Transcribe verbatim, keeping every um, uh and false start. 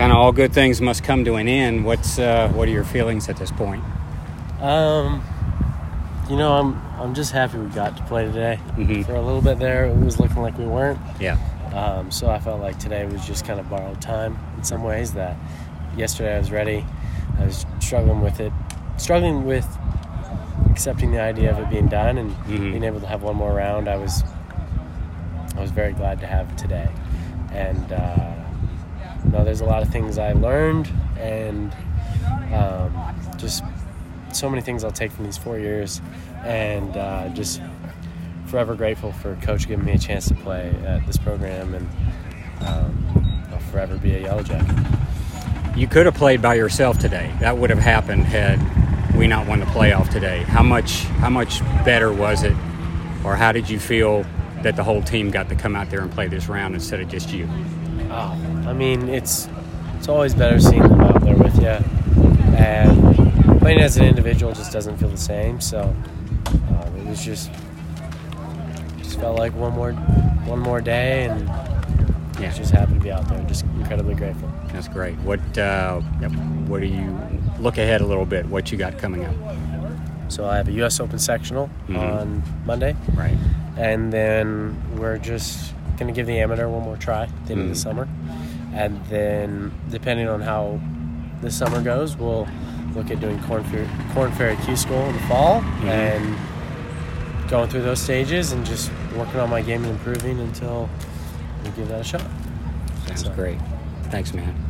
kind of all good things must come to an end. What's uh, what are your feelings at this point? Um, you know, I'm I'm just happy we got to play today. Mm-hmm. For a little bit there, it was looking like we weren't. Yeah. Um, so I felt like today was just kind of borrowed time in some ways. That yesterday I was ready. I was struggling with it, struggling with accepting the idea of it being done and mm-hmm. being able to have one more round. I was I was very glad to have today, and uh, you know, there's a lot of things I learned, and um, just so many things I'll take from these four years, and uh, just forever grateful for Coach giving me a chance to play at this program, and um, I'll forever be a Yellow Jacket. You could have played by yourself today. That would have happened had we not won the playoff today. How much how much better was it, or how did you feel that the whole team got to come out there and play this round instead of just you? Oh, I mean, it's it's always better seeing them out there with you, and playing as an individual just doesn't feel the same. So um, it was just just felt like one more one more day, and yeah. I was just happy to be out there. Just incredibly grateful. That's great. What uh, what do you look ahead a little bit? What you got coming up? So I have a U S Open sectional mm-hmm. on Monday, right? And then we're just going to give the amateur one more try at the end mm-hmm. of the summer. And then, depending on how the summer goes, we'll look at doing Corn Ferry, Corn Ferry Q School in the fall mm-hmm. and going through those stages and just working on my game and improving until we give that a shot. Sounds so. great. Thanks, man.